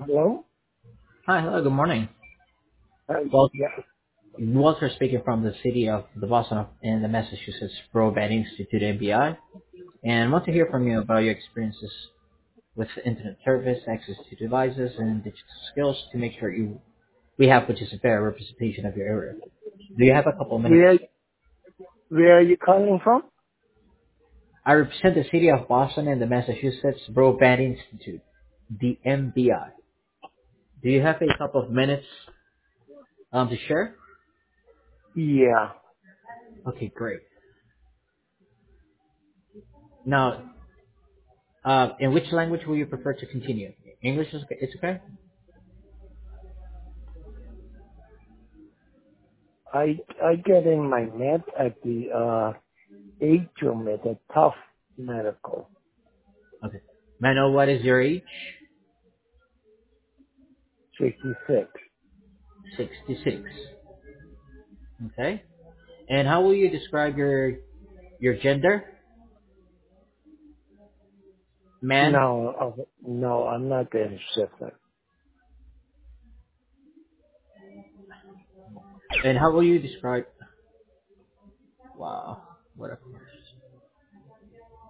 Hello? Hi, hello, good morning. Uh, Well, yeah. Walter speaking from the city of the Boston and the Massachusetts Broadband Institute (MBI), and want to hear from you about your experiences with internet service, access to devices, and digital skills to make sure we have which is a fair representation of your area. Do you have a couple of minutes? Where where are you calling from? I represent the city of Boston and the Massachusetts Broadband Institute, the MBI. Do you have a couple of minutes to share? Yeah. Okay, great. Now, in which language will you prefer to continue? English is okay? It's okay? I get in my med at the Atrium at the Tough Medical. Okay. May I know what is your age? 66. 66. Okay. And how will you describe your gender? Man. No, no, I'm not getting shifted. And how will you describe? Wow. What?